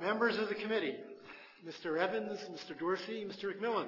Members of the committee, Mr. Evans, Mr. Dorsey, Mr. McMillan.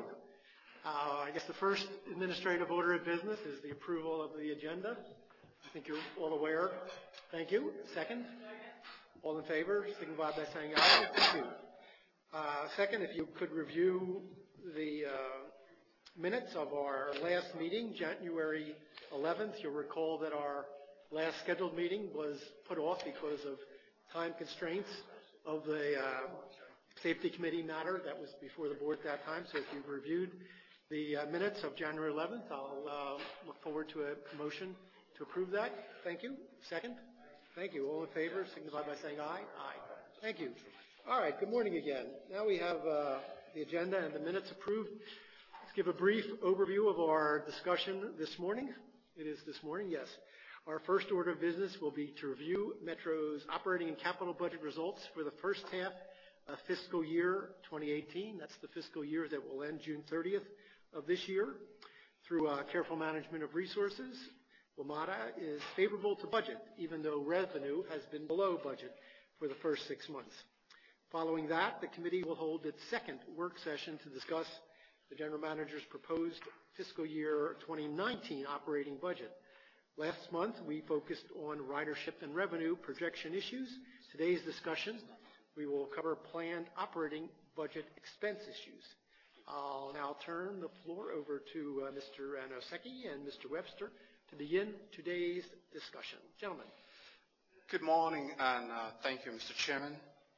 I guess the first administrative order of business is the approval of the agenda. I think you're all aware. Thank you. Second? All in favor, signify by saying aye. Thank you. Second, if you could review the minutes of our last meeting, January 11th. You'll recall that our last scheduled meeting was put off because of time constraints of the Safety Committee matter that was before the board at that time. So if you've reviewed the minutes of January 11th, I'll look forward to a motion to approve that. Thank you. Second? Thank you. All in favor, signify by saying aye. Aye. Thank you. All right. Good morning again. Now we have the agenda and the minutes approved. Let's give a brief overview of our discussion this morning. It is this morning, yes. Our first order of business will be to review Metro's operating and capital budget results for the first half of fiscal year 2018. That's the fiscal year that will end June 30th of this year. Through careful management of resources, WMATA is favorable to budget, even though revenue has been below budget for the first 6 months. Following that, the committee will hold its second work session to discuss the General Manager's proposed fiscal year 2019 operating budget. Last month, we focused on ridership and revenue projection issues. Today's discussion, we will cover planned operating budget expense issues. I'll now turn the floor over to Mr. Anoseki and Mr. Webster to begin today's discussion. Gentlemen. Good morning, and thank you, Mr. Chairman.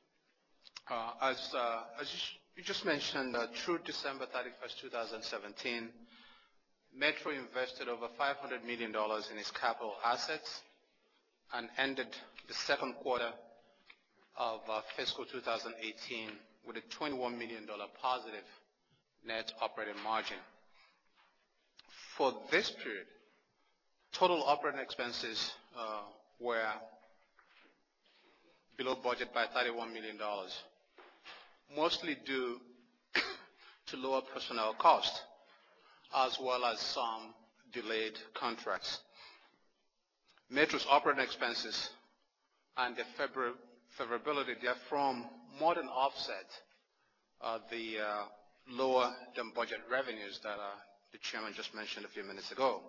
As you just mentioned, through December 31st, 2017, Metro invested over $500 million in its capital assets and ended the second quarter of fiscal 2018 with a $21 million positive net operating margin. For this period, total operating expenses were below budget by $31 million, mostly due to lower personnel costs, as well as some delayed contracts. Metro's operating expenses and the favorability therefrom more than offset the lower than budget revenues that the chairman just mentioned a few minutes ago.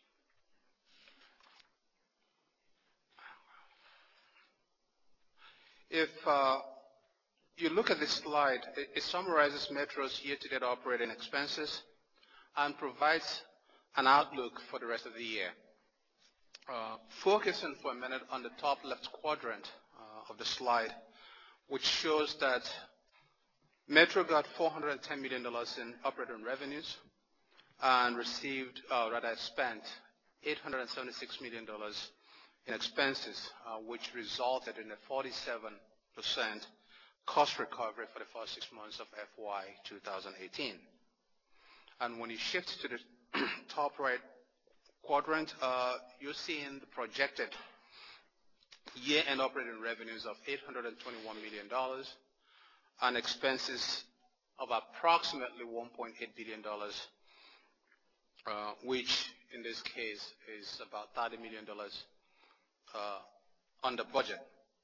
If you look at this slide, it summarizes Metro's year-to-date operating expenses and provides an outlook for the rest of the year. Focusing for a minute on the top left quadrant of the slide, which shows that Metro got $410 million in operating revenues and spent $876 million in expenses, which resulted in a 47% cost recovery for the first 6 months of FY 2018. And when you shift to the top right quadrant, you're seeing the projected year-end operating revenues of $821 million and expenses of approximately $1.8 billion, which in this case is about $30 million under budget.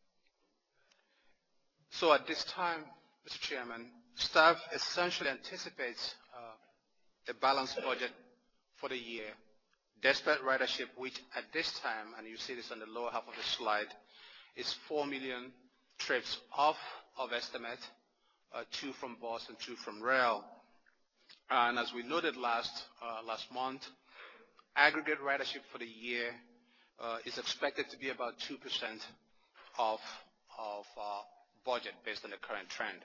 So at this time, Mr. Chairman, staff essentially anticipates a balanced budget for the year, despite ridership, which at this time, and you see this on the lower half of the slide, is 4 million trips off of estimate, 2 from bus and 2 from rail. And as we noted last month, aggregate ridership for the year is expected to be about 2% of budget based on the current trend.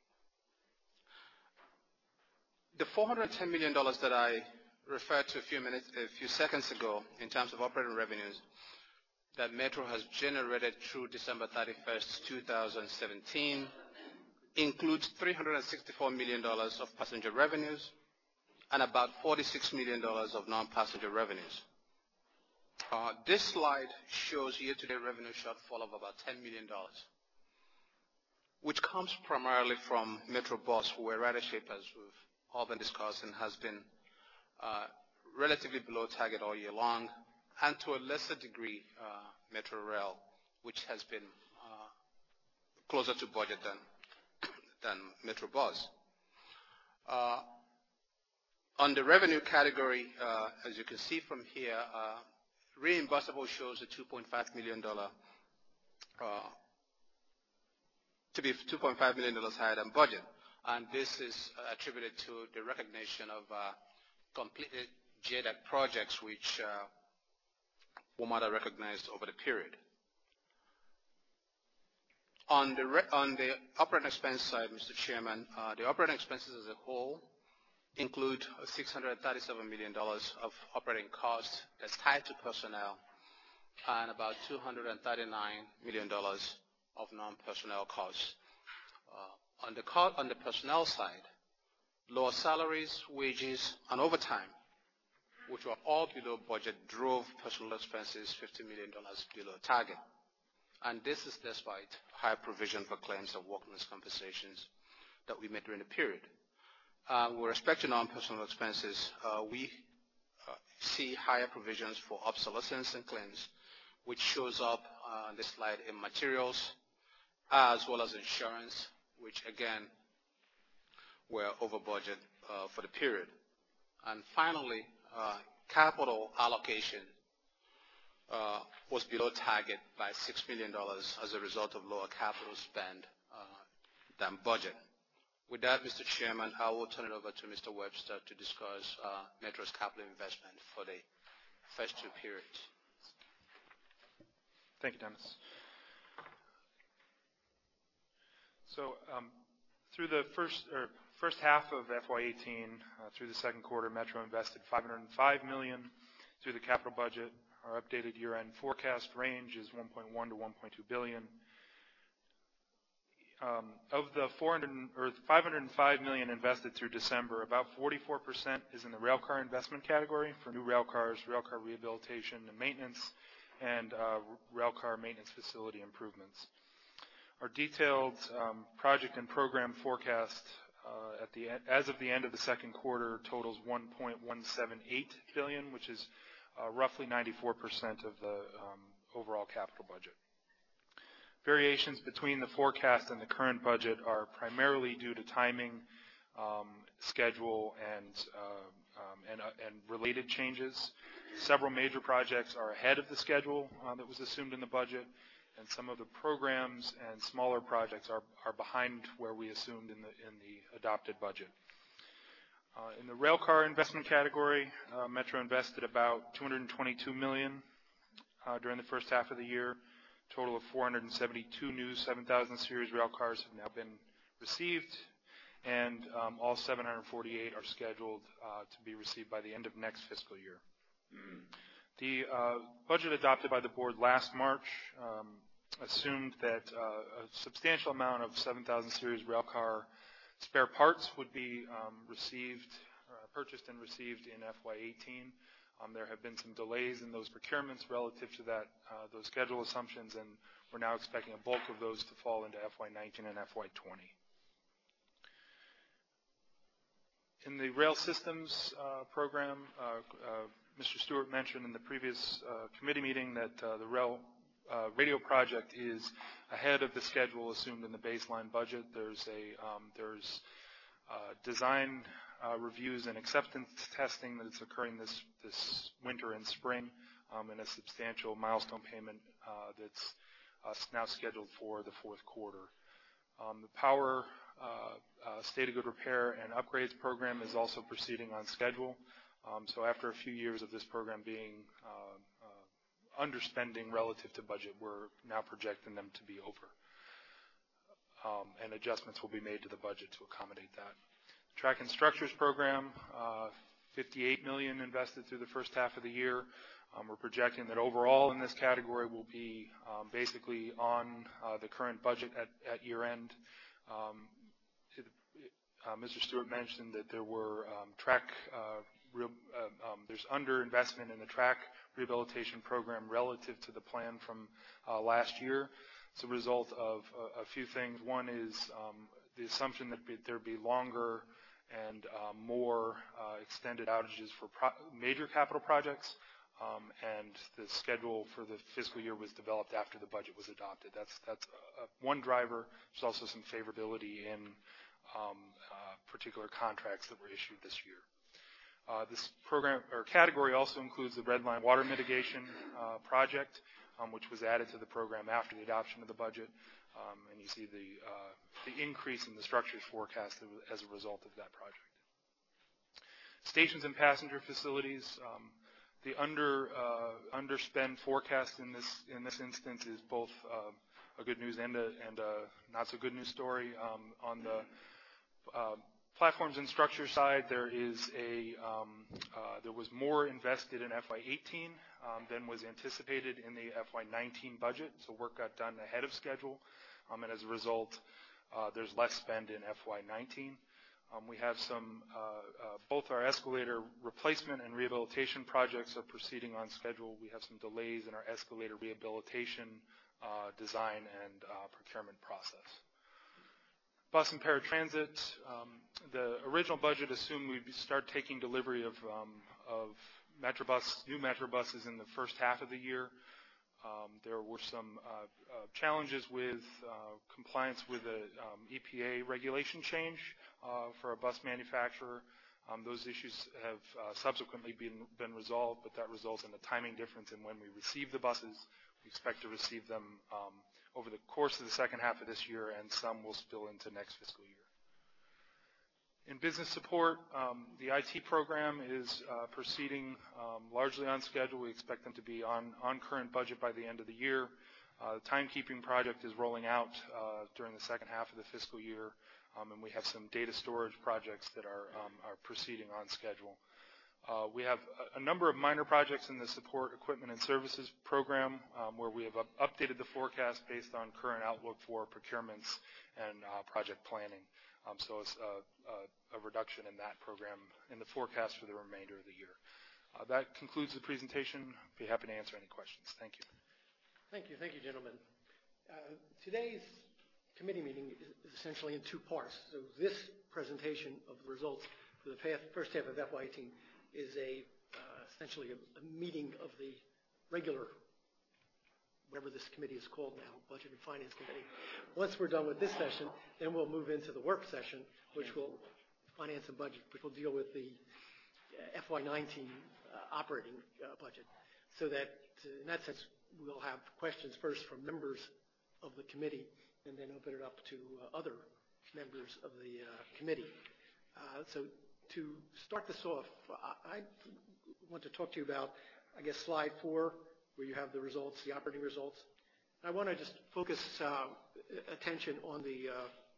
The $410 million that I referred to a few seconds ago in terms of operating revenues that Metro has generated through December 31st, 2017 includes $364 million of passenger revenues and about $46 million of non-passenger revenues. This slide shows year-to-date revenue shortfall of about $10 million, which comes primarily from Metro Bus, where ridership, as we've all been discussing, has been relatively below target all year long, and to a lesser degree, Metro Rail, which has been closer to budget than Metrobus. On the revenue category, as you can see from here, reimbursable shows a $2.5 million to be $2.5 million higher than budget. And this is attributed to the recognition of completed JADAC projects which WMATA recognized over the period. On the operating expense side, Mr. Chairman, the operating expenses as a whole include $637 million of operating costs that's tied to personnel and about $239 million of non-personnel costs. On the personnel side, lower salaries, wages, and overtime, which were all below budget, drove personnel expenses $50 million below target. And this is despite high provision for claims of workmen's compensations that we made during the period. With respect to non-personnel expenses, we see higher provisions for obsolescence and claims, which shows up on this slide in materials, as well as insurance, which again were over budget for the period. And finally, capital allocation was below target by $6 million as a result of lower capital spend than budget. With that, Mr. Chairman, I will turn it over to Mr. Webster to discuss Metro's capital investment for the first two periods. Thank you, Dennis. So through the first half of FY18, through the second quarter, Metro invested $505 million through the capital budget. Our updated year-end forecast range is $1.1 to $1.2 billion. Of the $505 million invested through December, about 44% is in the railcar investment category for new railcars, railcar rehabilitation and maintenance, and railcar maintenance facility improvements. Our detailed project and program forecast as of the end of the second quarter totals $1.178 billion, which is roughly 94% of the overall capital budget. Variations between the forecast and the current budget are primarily due to timing, schedule, and related changes. Several major projects are ahead of the schedule that was assumed in the budget, and some of the programs and smaller projects are behind where we assumed in the adopted budget. In the railcar investment category, Metro invested about $222 million during the first half of the year. A total of 472 new 7000 series railcars have now been received, and all 748 are scheduled to be received by the end of next fiscal year. The budget adopted by the board last March assumed that a substantial amount of 7000 series railcar spare parts would be purchased and received in FY18. There have been some delays in those procurements relative to those schedule assumptions, and we're now expecting a bulk of those to fall into FY19 and FY20. In the rail systems program, Mr. Stewart mentioned in the previous committee meeting that the rail radio project is ahead of the schedule assumed in the baseline budget. There's design reviews and acceptance testing that is occurring this winter and spring, and a substantial milestone payment that's now scheduled for the fourth quarter. The power state of good repair and upgrades program is also proceeding on schedule. So after a few years of this program being underspending relative to budget, we're now projecting them to be over. And adjustments will be made to the budget to accommodate that. Track and structures program, $58 million invested through the first half of the year. We're projecting that overall in this category will be basically on the current budget at year end. Mr. Stewart mentioned that there were there's underinvestment in the track rehabilitation program relative to the plan from last year. It's a result of a few things. One is the assumption that there'd be longer and more extended outages for major capital projects. and the schedule for the fiscal year was developed after the budget was adopted. That's one driver. There's also some favorability in particular contracts that were issued this year. This program or category also includes the Red Line Water Mitigation project, which was added to the program after the adoption of the budget. And you see the increase in the structures forecast as a result of that project. Stations and passenger facilities. The underspend forecast in this instance is both a good news and a not so good news story. On the platforms and structures side, there was more invested in FY18 than was anticipated in the FY19 budget. So work got done ahead of schedule, and as a result, there's less spend in FY19. We have some, both our escalator replacement and rehabilitation projects are proceeding on schedule. We have some delays in our escalator rehabilitation design and procurement process. Bus and paratransit, the original budget assumed we'd start taking delivery of new Metrobuses in the first half of the year. There were some challenges with compliance with the EPA regulation change for a bus manufacturer. Those issues have subsequently been resolved, but that results in a timing difference in when we receive the buses. We expect to receive them over the course of the second half of this year, and some will spill into next fiscal year. In business support, the IT program is proceeding largely on schedule. We expect them to be on current budget by the end of the year. The timekeeping project is rolling out during the second half of the fiscal year, and we have some data storage projects that are proceeding on schedule. We have a number of minor projects in the support equipment and services program where we have updated the forecast based on current outlook for procurements and project planning. So it's a reduction in that program in the forecast for the remainder of the year. That concludes the presentation. I'd be happy to answer any questions. Thank you. Thank you, gentlemen. Today's committee meeting is essentially in two parts. So this presentation of the results for the first half of FY18 is essentially a meeting of the regular, whatever this committee is called now, Budget and Finance Committee. Once we're done with this session, then we'll move into the work session, which will Finance and Budget, which will deal with the FY19 operating budget. So that, in that sense, we'll have questions first from members of the committee, and then open it up to other members of the committee. So to start this off, I want to talk to you about, I guess, slide 4, where you have the results, the operating results. I want to just focus attention on the,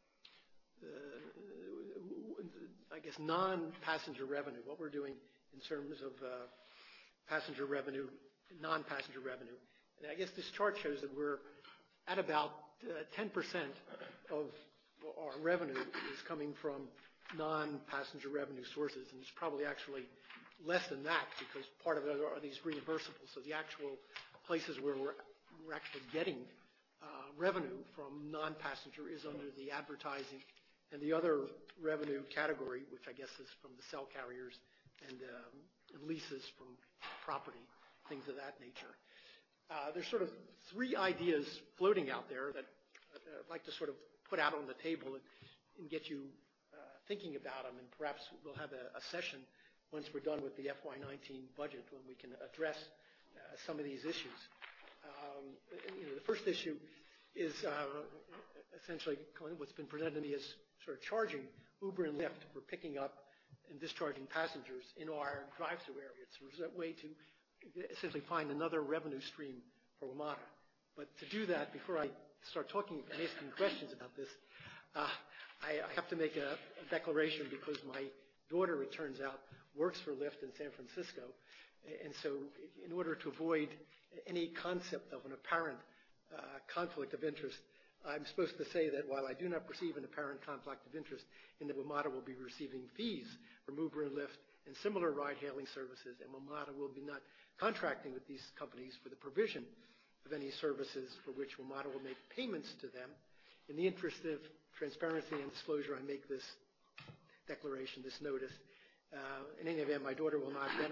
I guess, non-passenger revenue, what we're doing in terms of passenger revenue, non-passenger revenue. And I guess this chart shows that we're at about 10% of our revenue is coming from non-passenger revenue sources, and it's probably actually less than that because part of it are these reimbursables. So the actual places where we're actually getting revenue from non-passenger is under the advertising and the other revenue category, which I guess is from the cell carriers and leases from property, things of that nature. There's sort of three ideas floating out there that I'd like to sort of put out on the table and get you thinking about them, and perhaps we'll have a session once we're done with the FY19 budget when we can address some of these issues. The first issue is essentially what's been presented to me as sort of charging Uber and Lyft for picking up and discharging passengers in our drive-through area. So there's a way to essentially find another revenue stream for WMATA. But to do that, before I start talking and asking questions about this, I have to make a declaration because my daughter, it turns out, works for Lyft in San Francisco. And so in order to avoid any concept of an apparent conflict of interest, I'm supposed to say that while I do not perceive an apparent conflict of interest in that WMATA will be receiving fees from Uber and Lyft and similar ride-hailing services, and WMATA will be not contracting with these companies for the provision of any services for which WMATA will make payments to them. In the interest of transparency and disclosure, I make this declaration, this notice. In any event, my daughter will not benefit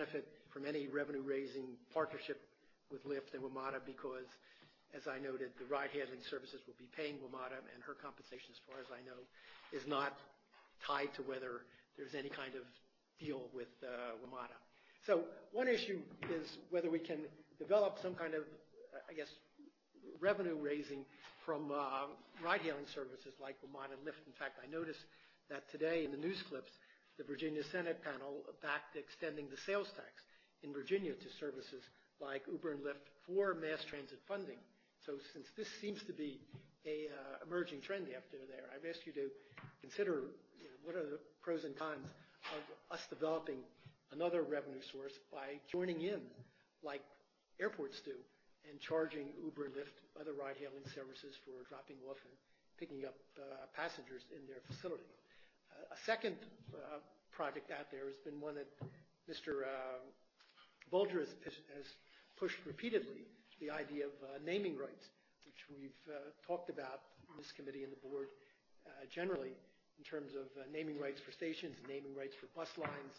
from any revenue-raising partnership with Lyft and WMATA because, as I noted, the ride-hailing services will be paying WMATA, and her compensation, as far as I know, is not tied to whether there's any kind of deal with WMATA. So one issue is whether we can develop some kind of, I guess, revenue raising from ride-hailing services like WMATA and Lyft. In fact, I noticed that today in the news clips, the Virginia Senate panel backed extending the sales tax in Virginia to services like Uber and Lyft for mass transit funding. So since this seems to be a emerging trend after there, I've asked you to consider what are the pros and cons of us developing another revenue source by joining in like airports do and charging Uber and Lyft, other ride-hailing services for dropping off and picking up passengers in their facility. A second project out there has been one that Mr. Bolger has pushed repeatedly, the idea of naming rights, which we've talked about in this committee and the board generally in terms of naming rights for stations, naming rights for bus lines.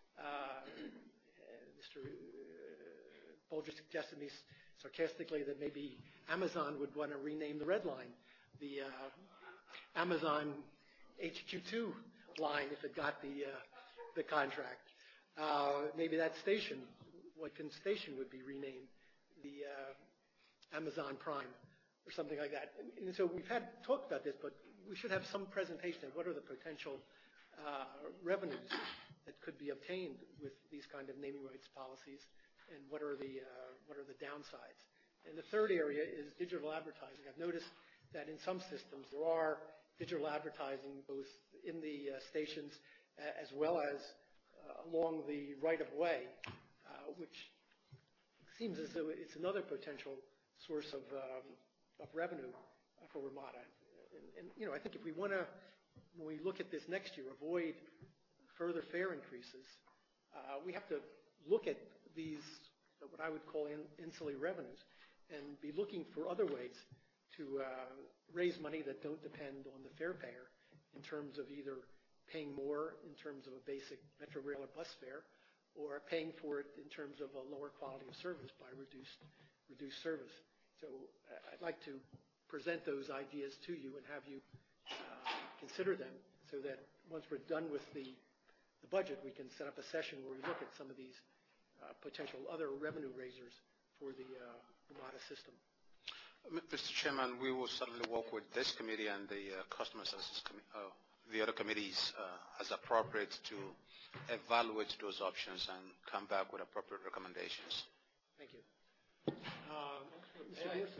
Mr. Bolger suggested me sarcastically that maybe Amazon would want to rename the Red Line, the Amazon HQ2 line, if it got the contract. Maybe that station, Watkins Station, would be renamed the Amazon Prime or something like that. And so we've had talked about this, but we should have some presentation of what are the potential revenues that could be obtained with these kind of naming rights policies, and what are the downsides. And the third area is digital advertising. I've noticed that in some systems there are digital advertising both in the stations as well as along the right-of-way, which seems as though it's another potential source of revenue for WMATA. And I think if we want to, when we look at this next year, avoid further fare increases, we have to look at these, what I would call ancillary revenues, and be looking for other ways to raise money that don't depend on the fare payer in terms of either paying more in terms of a basic Metro Rail or bus fare, or paying for it in terms of a lower quality of service by reduced service. So I'd like to present those ideas to you and have you consider them so that once we're done with the budget, we can set up a session where we look at some of these potential other revenue raisers for the WMATA system. Mr. Chairman, we will certainly work with this committee and the Customer Services the other committees as appropriate to evaluate those options and come back with appropriate recommendations. Thank you. Mr. Dorsey.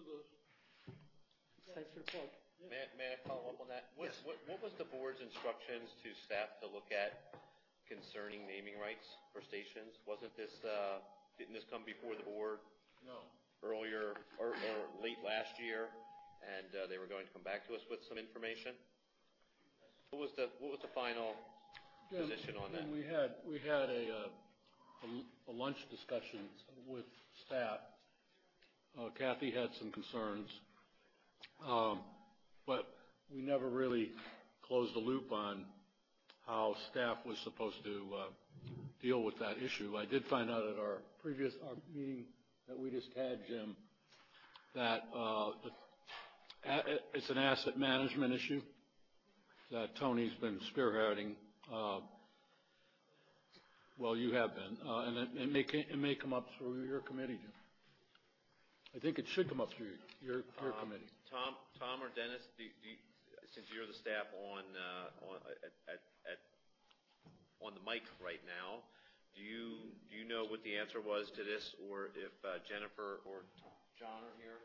Thanks for the plug. May I follow up on that? Yes. What was the board's instructions to staff to look at concerning naming rights for stations? Didn't this come before the board? No. Earlier or late last year, and they were going to come back to us with some information? What was the final position on that? We had a lunch discussion with staff. Kathy had some concerns, but we never really closed the loop on how staff was supposed to deal with that issue. I did find out at our meeting that we just had, Jim, that it's an asset management issue that Tony's been spearheading. Well, you have been, and it may come up through your committee, Jim. I think it should come up through your committee. Tom or Dennis, since you're the staff on the mic right now, do you know what the answer was to this, or if Jennifer or John are here?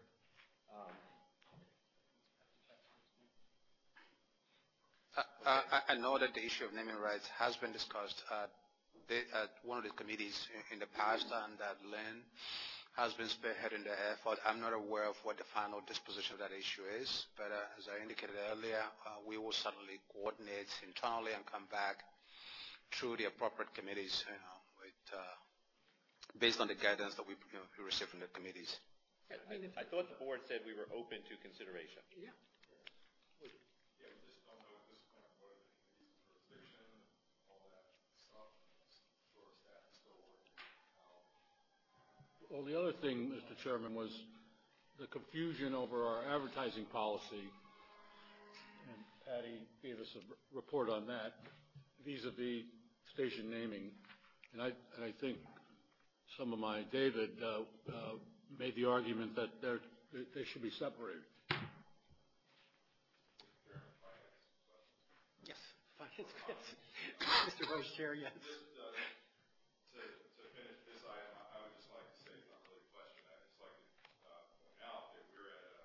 I know that the issue of naming rights has been discussed at one of the committees in the past, and that Lynn has been spearheading the effort. I'm not aware of what the final disposition of that issue is, but as I indicated earlier, we will certainly coordinate internally and come back through the appropriate committees based on the guidance that we receive from the committees. I thought the board said we were open to consideration. Yeah. Well, the other thing, Mr. Chairman, was the confusion over our advertising policy, and Patty gave us a report on that, vis-a-vis station naming. And I think David made the argument that they should be separated. Yes, Finance. Mr. Vice Chair, yes. To finish this item, I would just like to say, it's not really a question, I'd just like to point out that we're at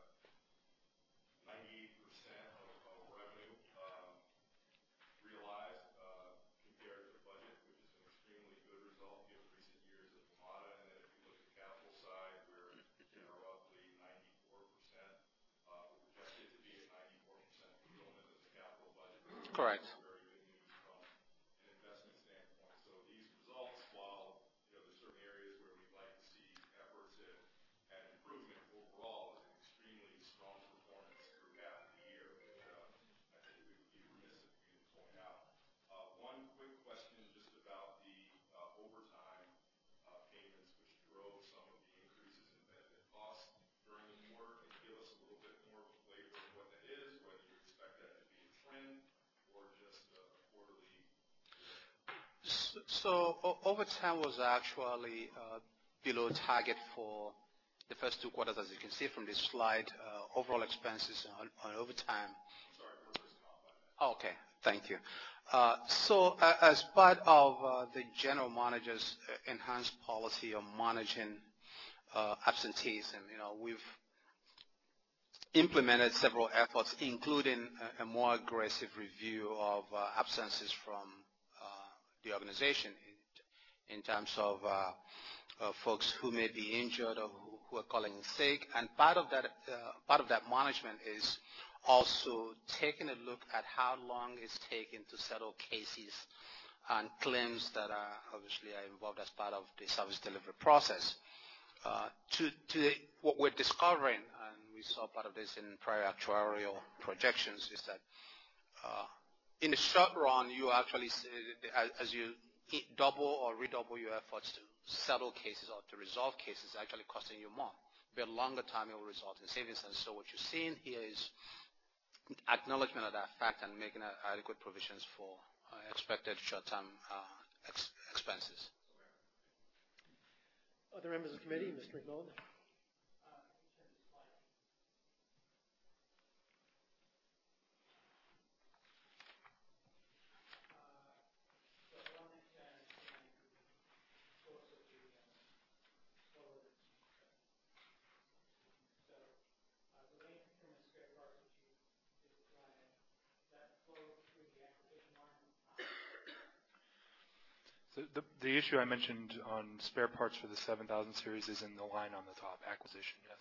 98% of revenue realized compared to the budget, which is an extremely good result given recent years of Pomada. And then if you look at the capital side, we're roughly 94%. We're projected to be at 94% fulfillment of the capital budget. Correct. So overtime was actually below target for the first 2 quarters, as you can see from this slide. Overall expenses on overtime. Okay, thank you. So as part of the general manager's enhanced policy of managing absenteeism, we've implemented several efforts, including a more aggressive review of absences from the organization in terms of folks who may be injured or who are calling sick. And part of that management is also taking a look at how long it's taking to settle cases and claims that are obviously involved as part of the service delivery process. What we're discovering, and we saw part of this in prior actuarial projections, is that in the short run, you actually, as you double or redouble your efforts to settle cases or to resolve cases, actually costing you more. But longer time, it will result in savings. And so what you're seeing here is acknowledgement of that fact and making adequate provisions for expected short-term expenses. Other members of the committee, Mr. McMillan. The issue I mentioned on spare parts for the 7000 series is in the line on the top, acquisition, yes.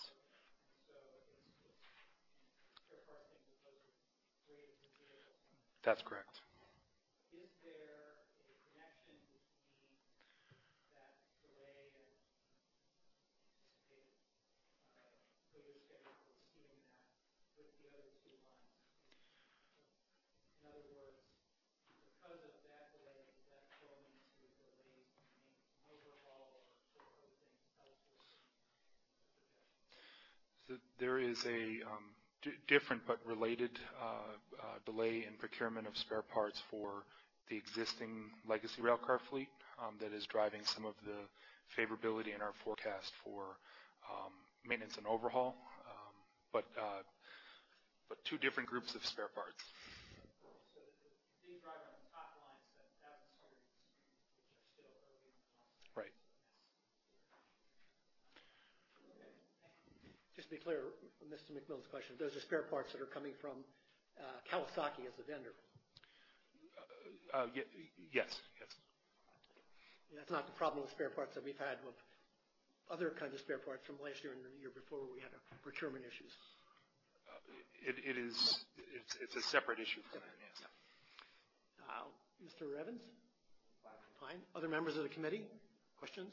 That's correct. Is there a connection between that delay and anticipated later schedule for receiving that with the other 2 lines? In other words, because of that delay, is that flowing into delays in maintenance and overhaul or other things elsewhere in the projection? So there is a different but related delay in procurement of spare parts for the existing legacy railcar fleet that is driving some of the favorability in our forecast for maintenance and overhaul, but 2 different groups of spare parts. So the big driver on the top line is that 1000 series, which are still early in the process. Right. Just to be clear, Mr. McMillan's question, those are spare parts that are coming from Kawasaki as the vendor. Yes. That's not the problem with spare parts that we've had with other kinds of spare parts from last year and the year before where we had procurement issues. It's a separate issue from that, yes. Mr. Evans? Fine. Other members of the committee? Questions?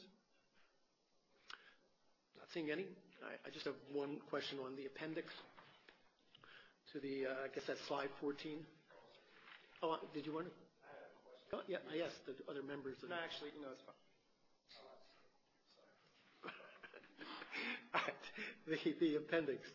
Not seeing any. I just have one question on the appendix to the, I guess that's slide 14. Oh, did you want to? I have a question. Yeah, I asked the other members. No, actually, no, it's fine. the appendix.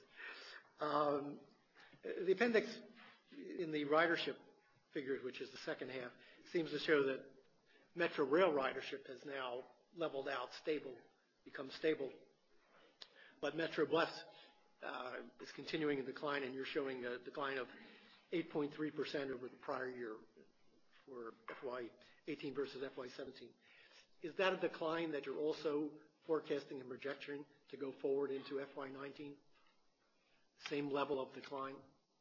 The appendix in the ridership figures, which is the second half, seems to show that Metro Rail ridership has now leveled out, become stable. But Metro Bus is continuing a decline, and you're showing a decline of 8.3% over the prior year for FY18 versus FY17. Is that a decline that you're also forecasting and projecting to go forward into FY19? Same level of decline?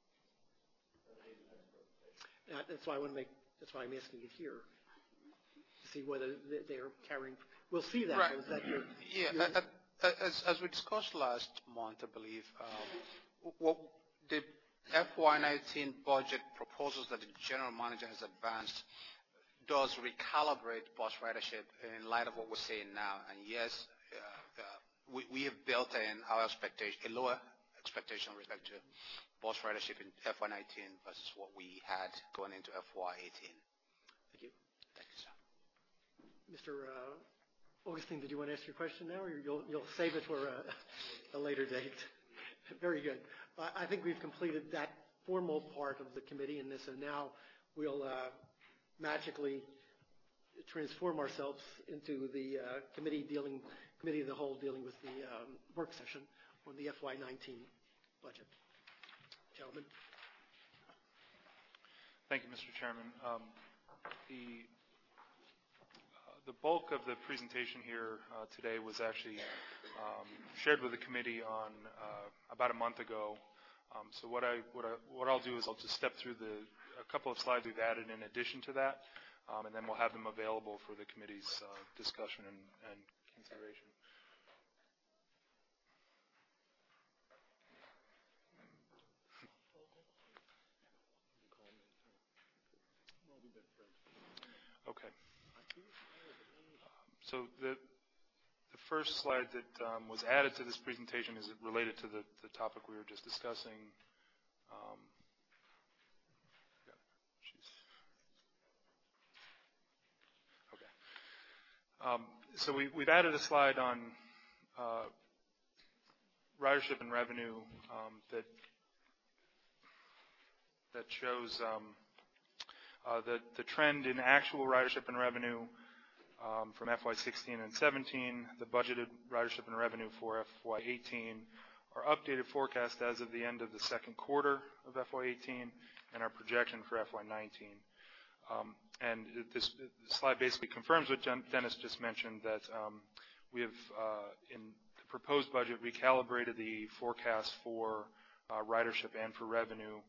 That's why I'm asking it here, to see whether they're carrying. We'll see that. Right. Is that your, As we discussed last month, I believe, what the FY19 budget proposals that the general manager has advanced does recalibrate bus ridership in light of what we're seeing now. And yes, we have built in our expectation, a lower expectation with respect to bus ridership in FY19 versus what we had going into FY18. Thank you. Thank you, sir. Mr. Augustine, did you want to ask your question now, or you'll save it for a later date? Very good. I think we've completed that formal part of the committee in this, and now we'll magically transform ourselves into the committee of the whole dealing with the work session on the FY19 budget. Gentlemen. Thank you, Mr. Chairman. The bulk of the presentation here today was actually shared with the committee on about a month ago. So what I'll do is I'll just step through a couple of slides we've added in addition to that, and then we'll have them available for the committee's discussion and consideration. Okay. So the first slide that was added to this presentation is related to the topic we were just discussing. So we've added a slide on ridership and revenue that shows the trend in actual ridership and revenue from FY16 and 17, the budgeted ridership and revenue for FY18, our updated forecast as of the end of the second quarter of FY18, and our projection for FY19. And this slide basically confirms what Dennis just mentioned, that we have, in the proposed budget, recalibrated the forecast for ridership and for revenue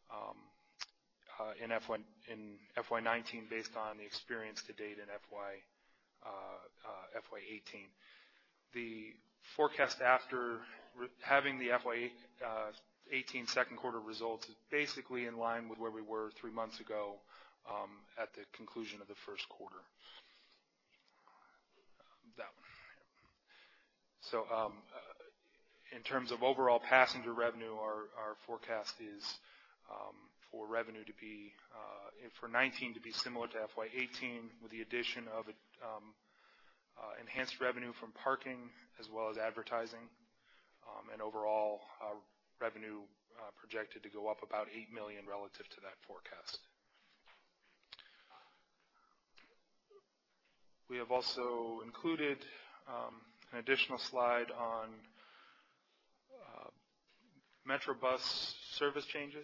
in FY19 based on the experience to date in FY18. The forecast after having the FY18 second quarter results is basically in line with where we were 3 months ago at the conclusion of the first quarter. That one. So in terms of overall passenger revenue, our forecast is for revenue to be, for 19 to be similar to FY18 with the addition of enhanced revenue from parking as well as advertising, and overall revenue projected to go up about $8 million relative to that forecast. We have also included an additional slide on Metro Bus service changes.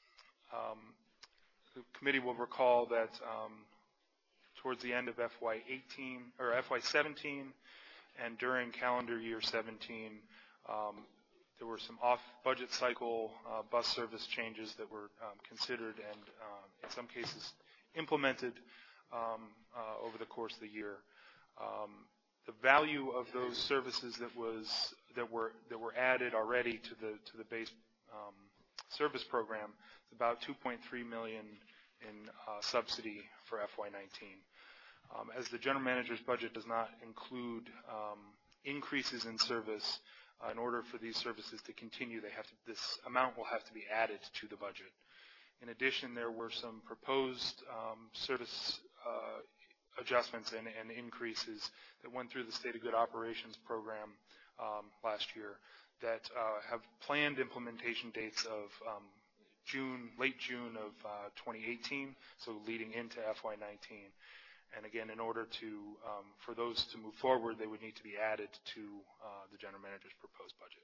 The committee will recall that towards the end of FY18 or FY17 and during calendar year 17, there were some off-budget cycle bus service changes that were considered and in some cases implemented over the course of the year. The value of those services that were added already to the base service program is about $2.3 million in subsidy for FY19. As the general manager's budget does not include increases in service, in order for these services to continue, this amount will have to be added to the budget. In addition, there were some proposed service adjustments and increases that went through the State of Good Operations program last year that have planned implementation dates of late June of 2018, so leading into FY19. And again, in order to, for those to move forward, they would need to be added to the general manager's proposed budget.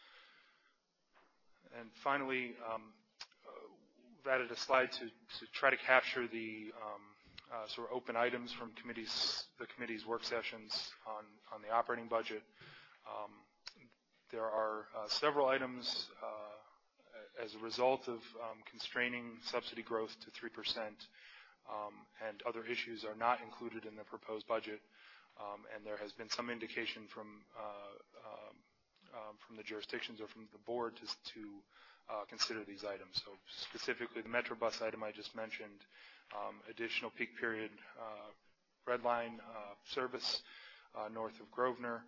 And finally, we've added a slide to try to capture the sort of open items from the committee's work sessions on the operating budget. There are several items as a result of constraining subsidy growth to 3%, and other issues are not included in the proposed budget. And there has been some indication from the jurisdictions or from the board to consider these items. So specifically the Metrobus item I just mentioned, additional peak period red line service north of Grosvenor,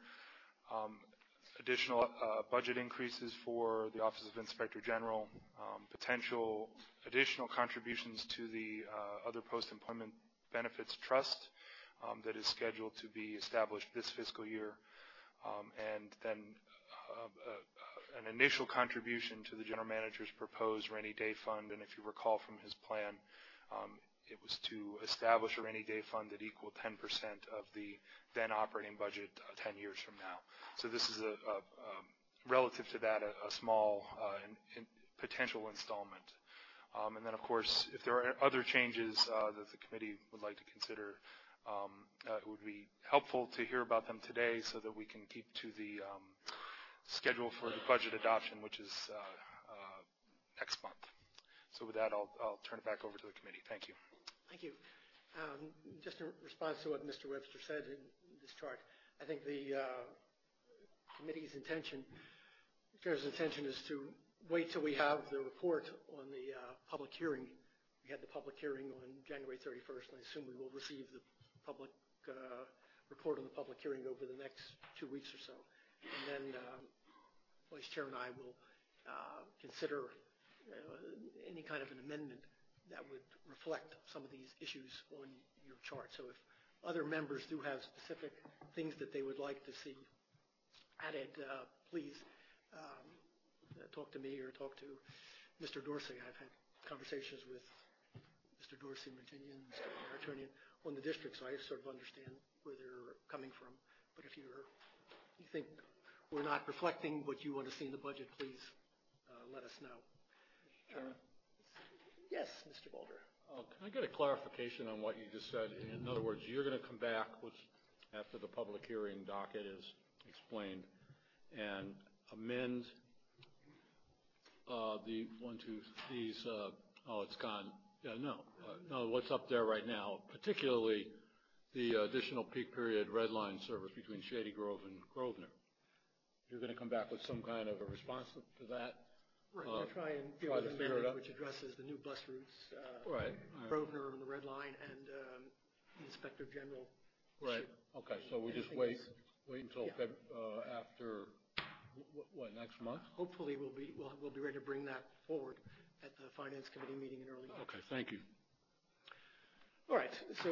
additional budget increases for the Office of Inspector General, potential additional contributions to the other post-employment benefits trust that is scheduled to be established this fiscal year, and then an initial contribution to the general manager's proposed rainy day fund. And if you recall from his plan, it was to establish a rainy day fund that equaled 10% of the then operating budget 10 years from now. So this is relative to that, a small potential installment. And then, of course, if there are other changes that the committee would like to consider, it would be helpful to hear about them today so that we can keep to the schedule for the budget adoption, which is next month. So with that, I'll turn it back over to the committee. Thank you. Thank you. Just in response to what Mr. Webster said in this chart, I think the committee's intention, the chair's intention, is to wait till we have the report on the public hearing. We had the public hearing on January 31st, and I assume we will receive the public report on the public hearing over the next 2 weeks or so. And then Vice Chair and I will consider any kind of an amendment that would reflect some of these issues on your chart. So if other members do have specific things that they would like to see added, please talk to me or talk to Mr. Dorsey. I've had conversations with Mr. Dorsey, Virginian, Mr. Maritonian on the district, so I sort of understand where they're coming from. But if you think we're not reflecting what you want to see in the budget, please let us know. Yes, Mr. Boulder. Can I get a clarification on what you just said? In other words, you're going to come back after the public hearing docket is explained and amend it's gone. Yeah, no, what's up there right now, particularly the additional peak period red line service between Shady Grove and Grosvenor. You're going to come back with some kind of a response to that? Right, we'll try and give an amendment which addresses the new bus routes, Grosvenor on the red line, and the Inspector General issue. Right. Okay, so we just wait until after what, next month? Hopefully we'll be ready to bring that forward at the Finance Committee meeting in early March. Okay, thank you. All right, so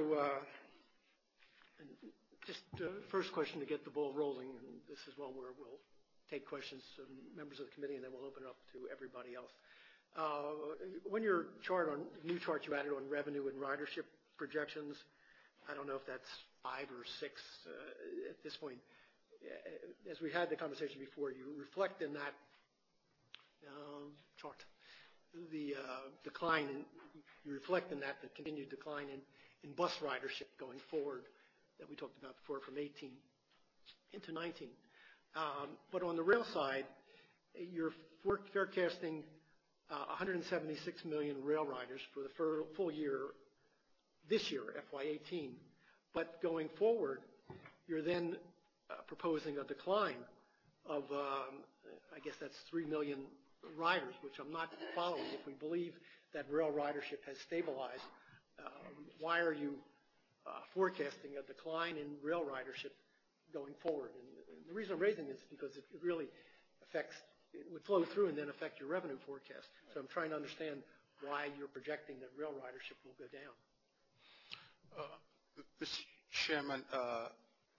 just first question to get the ball rolling, and this is one where we'll take questions from members of the committee, and then we'll open it up to everybody else. When your new chart you added on revenue and ridership projections, I don't know if that's 5 or 6 at this point. As we had the conversation before, you reflect in that chart the decline, you reflect in that the continued decline in bus ridership going forward that we talked about before from 18 into 19. But on the rail side, you're forecasting 176 million rail riders for the full year this year, FY18. But going forward, you're then proposing a decline of, I guess that's 3 million riders, which I'm not following. If we believe that rail ridership has stabilized, why are you forecasting a decline in rail ridership going forward? And the reason I'm raising this is because it really it would flow through and then affect your revenue forecast. So I'm trying to understand why you're projecting that rail ridership will go down. Mr. Chairman,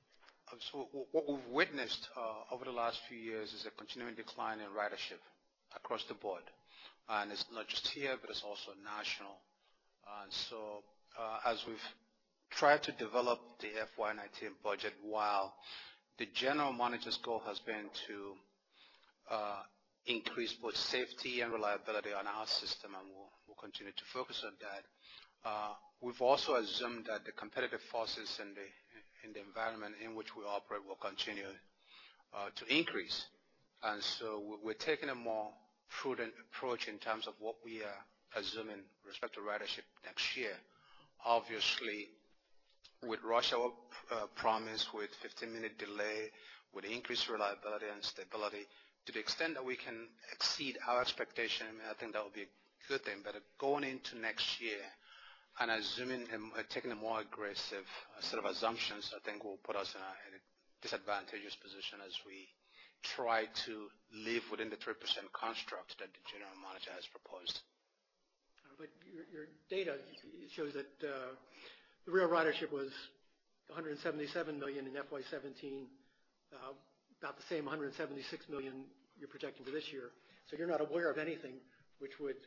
So what we've witnessed over the last few years is a continuing decline in ridership across the board. And it's not just here, but it's also national. And so as we've tried to develop the FY19 budget, while the general manager's goal has been to increase both safety and reliability on our system, and we'll continue to focus on that, we've also assumed that the competitive forces in the environment in which we operate will continue to increase. And so we're taking a more prudent approach in terms of what we are assuming with respect to ridership next year. Obviously, with rush hour promise, with 15-minute delay, with increased reliability and stability, to the extent that we can exceed our expectation, I think that would be a good thing. But going into next year and assuming taking a more aggressive set of assumptions, I think will put us in a disadvantageous position as we try to live within the 3% construct that the general manager has proposed. But your data shows that the real ridership was 177 million in FY17, about the same 176 million you're projecting for this year. So you're not aware of anything which would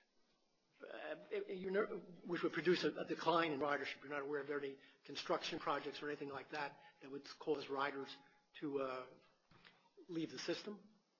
produce a decline in ridership. You're not aware of any construction projects or anything like that that would cause riders to leave the system?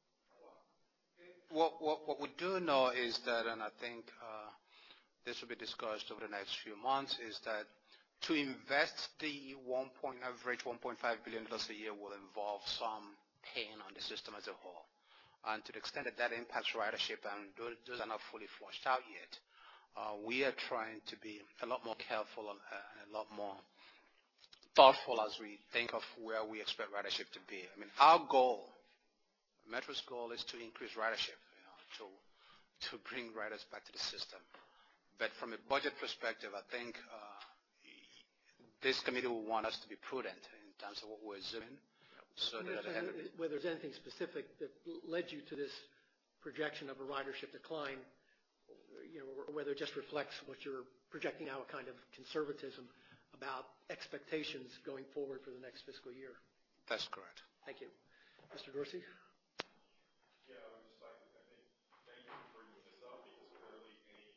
What we do know is that, and I think this will be discussed over the next few months, is that to invest the average $1.5 billion a year will involve some pain on the system as a whole. And to the extent that that impacts ridership, and those are not fully flushed out yet, we are trying to be a lot more careful and a lot more thoughtful as we think of where we expect ridership to be. I mean, our goal, Metro's goal, is to increase ridership, to bring riders back to the system. But from a budget perspective, I think this committee will want us to be prudent in terms of what we're assuming. So that whether there's anything specific that led you to this projection of a ridership decline, or whether it just reflects what you're projecting now, a kind of conservatism about expectations going forward for the next fiscal year. That's correct. Thank you. Mr. Dorsey? Yeah, I would just like to, thank you for bringing this up, because clearly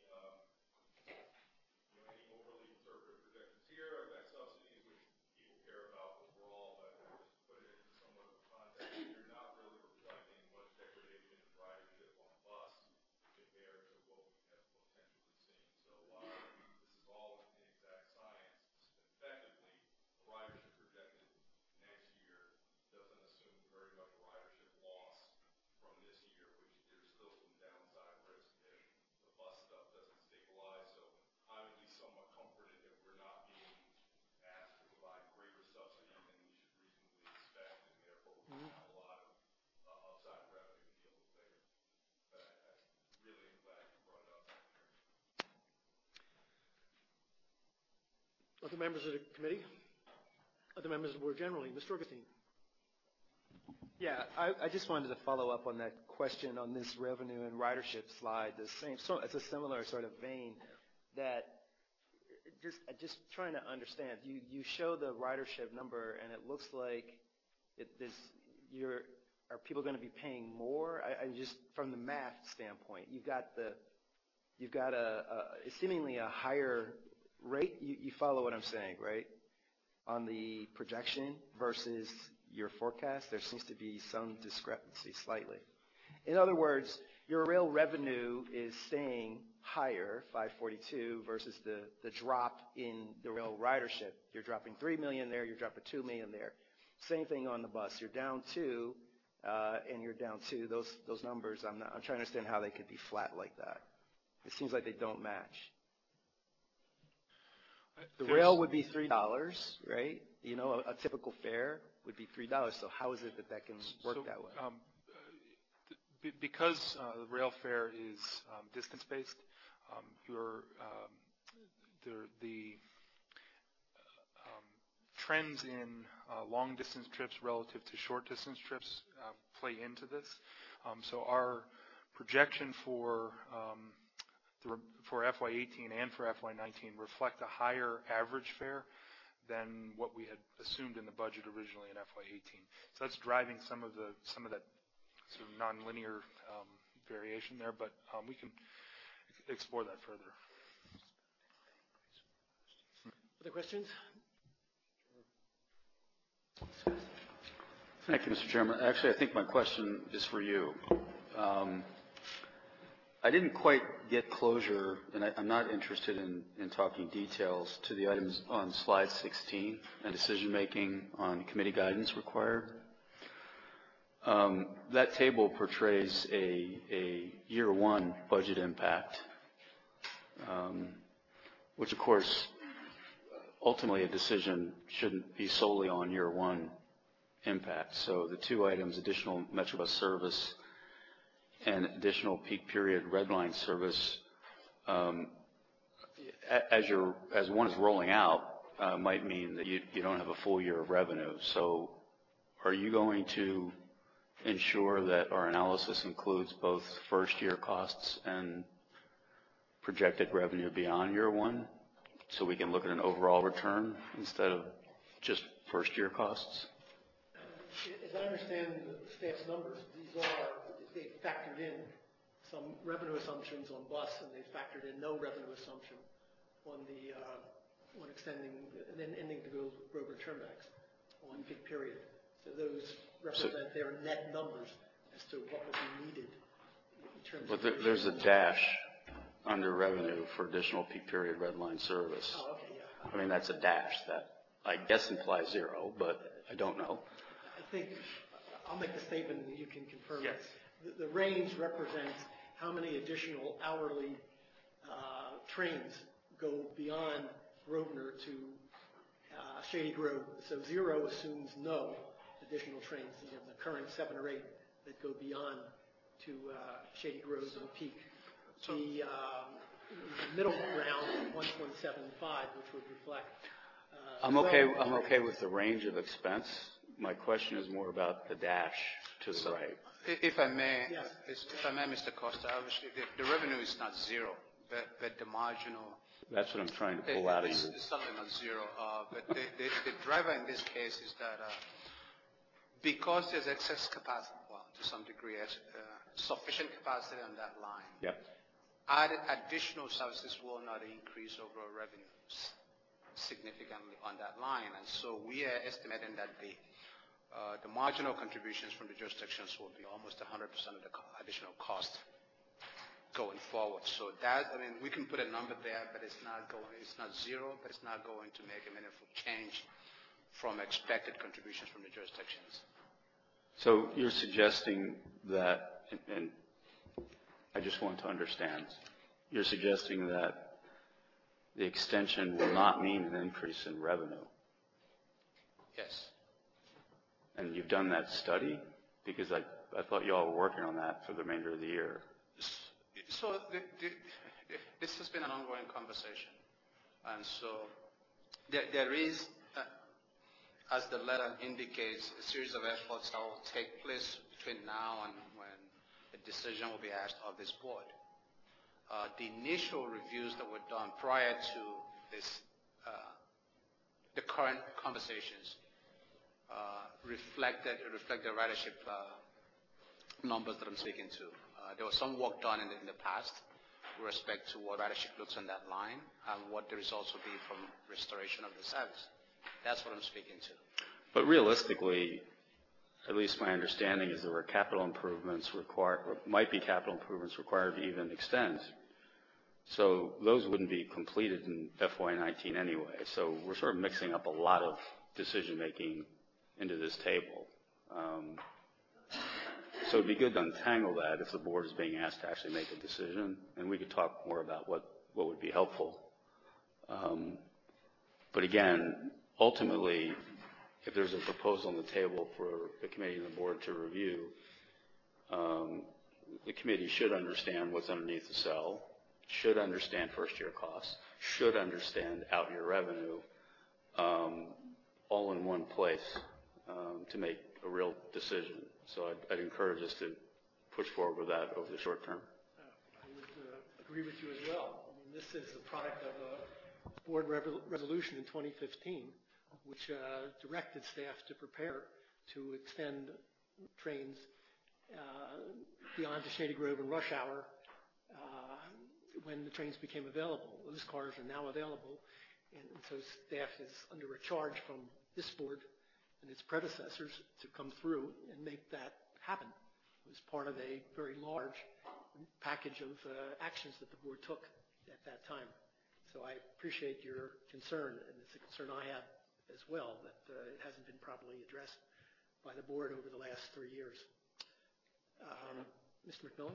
any overly conservative projections here affect subsidies, which people care about overall, but just put it into somewhat of a context. You're not really reflecting much degradation in ridership on bus compared to what we have potentially seen. So while this is all inexact science, effectively, the ridership projected next year doesn't assume very much ridership loss from this year, which there's still some downside risk if the bus stuff doesn't stabilize. So I'm at least somewhat comforted that we're not being asked to provide greater subsidy than we should reasonably expect, and therefore we have a lot of upside revenue to deal with later. But I really am glad you brought it up. Other members of the committee? Other members of the board generally? Mr. Augustine? Yeah, I just wanted to follow up on that question on this revenue and ridership slide. It's a similar sort of vein that just trying to understand. You show the ridership number, and it looks like are people going to be paying more? I just from the math standpoint, you've got a seemingly a higher rate. You follow what I'm saying, right? On the projection versus your forecast, there seems to be some discrepancy slightly. In other words, your rail revenue is staying higher, 542, versus the drop in the rail ridership. You're dropping 3 million there, you're dropping 2 million there. Same thing on the bus. You're down 2, and you're down 2. Those numbers, I'm trying to understand how they could be flat like that. It seems like they don't match. The rail would be $3, right? A typical fare would be $3. So how is it that can work that way? Because the rail fare is distance-based, the trends in long-distance trips relative to short-distance trips play into this. So our projection for FY18 and for FY19 reflect a higher average fare than what we had assumed in the budget originally in FY18. So that's driving some of that sort of nonlinear variation there, but we can explore that further. Other questions? Thank you, Mr. Chairman. Actually, I think my question is for you. I didn't quite get closure, and I'm not interested in talking details to the items on slide 16 and decision-making on committee guidance required. That table portrays a year one budget impact, which of course, ultimately a decision shouldn't be solely on year one impact. So the two items, additional Metrobus service and additional peak period red line service, as one is rolling out, might mean that you don't have a full year of revenue. So are you going to ensure that our analysis includes both first year costs and projected revenue beyond year one, so we can look at an overall return instead of just first year costs? As I understand the staff's numbers, they factored in some revenue assumptions on bus, and they factored in no revenue assumption on on extending and then ending to go Grover turnbacks on peak period. So those represent their net numbers as to what would be needed in terms of. But there's a dash under revenue for additional peak period red line service. Oh, okay, yeah. I mean, that's a dash that I guess implies zero, but I don't know. I think I'll make the statement and you can confirm Yes. it. The range represents how many additional hourly trains go beyond Grosvenor to Shady Grove. So zero assumes no additional trains. You have the current 7 or 8 that go beyond to Shady Grove and Peak. The middle ground, 1.75, which would reflect. I'm okay with the range of expense. My question is more about the dash to the right. If I may, Yes. Mr. Costa, obviously the revenue is not zero, but the marginal. That's what I'm trying to pull out of you. It's certainly not zero. But the driver in this case is that because there's excess capacity, well, to some degree, sufficient capacity on that line. Yep. Additional services will not increase overall revenues significantly on that line, and so we are estimating that the marginal contributions from the jurisdictions will be almost 100% of the additional cost going forward. So that, I mean, we can put a number there, but it's not zero, but it's not going to make a meaningful change from expected contributions from the jurisdictions. So you're suggesting that, and I just want to understand, you're suggesting that the extension will not mean an increase in revenue? Yes. And you've done that study? Because I thought you all were working on that for the remainder of the year. So this has been an ongoing conversation. And so there is, as the letter indicates, a series of efforts that will take place between now and when a decision will be asked of this board. The initial reviews that were done prior to this, the current conversations, reflect the ridership numbers that I'm speaking to. There was some work done in the past with respect to what ridership looks on that line and what the results will be from restoration of the service. That's what I'm speaking to. But realistically, at least my understanding is there were capital improvements required, or might be capital improvements required to even extend. So those wouldn't be completed in FY19 anyway. So we're sort of mixing up a lot of decision-making into this table. So it'd be good to untangle that if the board is being asked to actually make a decision, and we could talk more about what would be helpful. But again, ultimately, if there's a proposal on the table for the committee and the board to review, the committee should understand what's underneath the cell, should understand first-year costs, should understand out-year revenue, all in one place to make a real decision. So I'd encourage us to push forward with that over the short term. I would agree with you as well. I mean, this is the product of a board resolution in 2015 which directed staff to prepare to extend trains beyond to Shady Grove and rush hour when the trains became available. Those cars are now available, and so staff is under a charge from this board and its predecessors to come through and make that happen. It was part of a very large package of actions that the board took at that time. So I appreciate your concern, and it's a concern I have as well, that it hasn't been properly addressed by the board over the last 3 years. Mr. McMillan?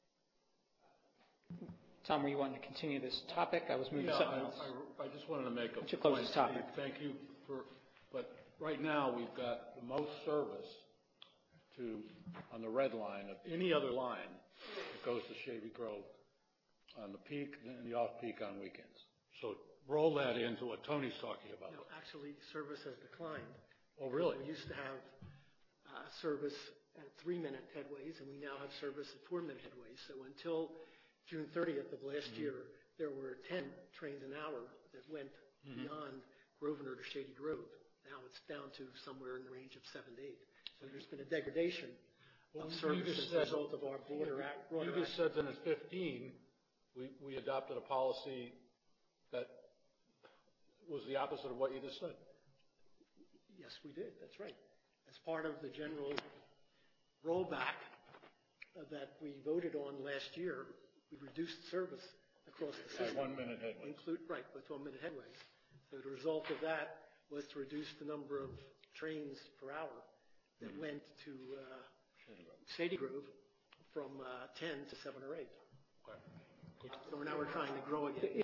Tom, were you wanting to continue this topic? I was moving to something else. I just wanted to make a to close this topic. Thank you but right now we've got the most service on the red line of any other line that goes to Shady Grove on the peak and the off-peak on weekends. So roll that into what Tony's talking about. No, actually, service has declined. Oh, really? We used to have service at 3-minute headways, and we now have service at 4-minute headways. So until June 30th of last year, there were 10 trains an hour that went beyond Grosvenor to Shady Grove. Now it's down to somewhere in the range of 7 to 8. So there's been a degradation of service as a result of our broader act. You just said that in 2015, we adopted a policy that was the opposite of what you just said. Yes, we did. That's right. As part of the general rollback that we voted on last year, we reduced service across the system. By 1-minute headways. Right, with 1-minute headways. So the result of that was to reduce the number of trains per hour that went to Shady Grove from 10 to 7 or 8. Okay. So now we're trying to grow again.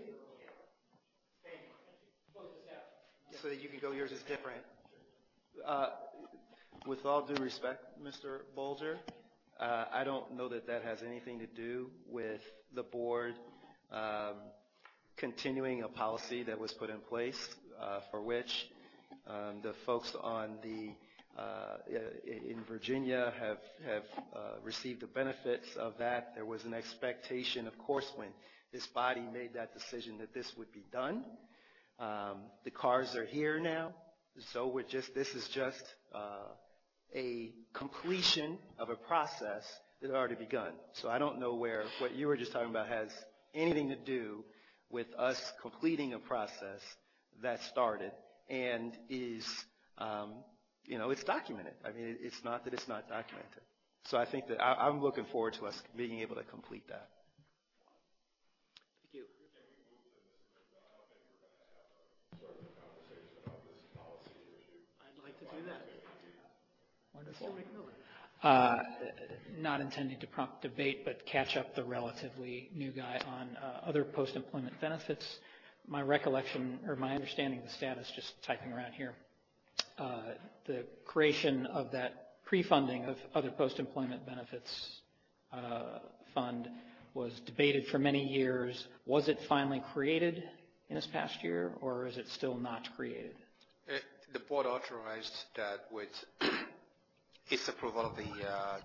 So that you can go, yours is different. With all due respect, Mr. Bolger, I don't know that that has anything to do with the board continuing a policy that was put in place for which the folks on in Virginia have received the benefits of that. There was an expectation, of course, when this body made that decision that this would be done. The cars are here now, so this is just a completion of a process that had already begun. So I don't know where what you were just talking about has anything to do with us completing a process that started and is, it's documented. I mean, it's not that it's not documented. So I think that I'm looking forward to us being able to complete that. Thank you. I'd like to do that. Wonderful. Mr. McMillan. Not intending to prompt debate, but catch up the relatively new guy on other post-employment benefits. My recollection, or my understanding of the status, just typing around here, the creation of that pre-funding of other post-employment benefits fund was debated for many years. Was it finally created in this past year, or is it still not created? The board authorized that with its approval of the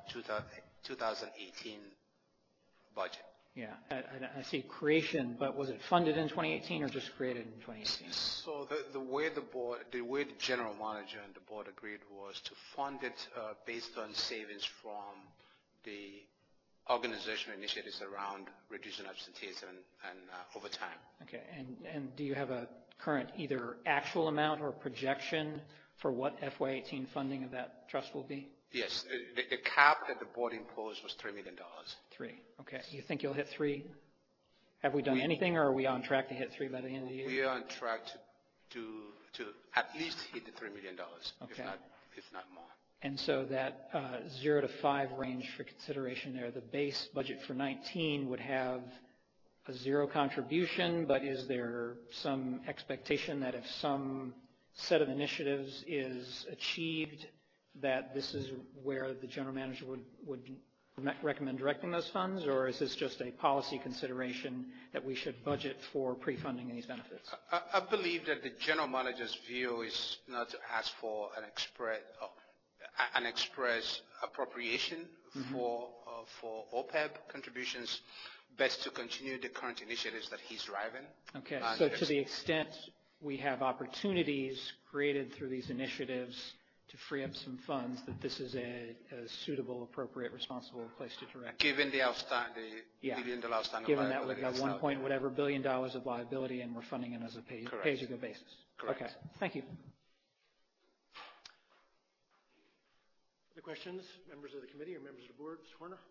2018 budget. Yeah, I see creation, but was it funded in 2018 or just created in 2018? So the way the general manager and the board agreed was to fund it based on savings from the organizational initiatives around reducing absenteeism and overtime. Okay, and do you have a current either actual amount or projection for what FY18 funding of that trust will be? Yes, the cap that the board imposed was $3 million. 3, okay. You think you'll hit 3? Have we done anything, or are we on track to hit 3 by the end of the year? We are on track to at least hit the $3 million, okay. if not more. And so that 0 to 5 range for consideration there, the base budget for 19 would have a 0 contribution, but is there some expectation that if some set of initiatives is achieved, that this is where the general manager would recommend directing those funds, or is this just a policy consideration that we should budget for pre-funding these benefits? I believe that the general manager's view is not to ask for an express appropriation for OPEB contributions, but to continue the current initiatives that he's driving. Okay, so to the extent we have opportunities created through these initiatives to free up some funds, that this is a suitable, appropriate, responsible place to direct. Given the outstanding, Yeah. given the outstanding Given that we've liability got that's 1 out point there. whatever billion dollars of liability and we're funding it as a Correct. pay-as-you-go basis. Correct. Okay, thank you. Other questions, members of the committee or members of the board? Mr. Horner?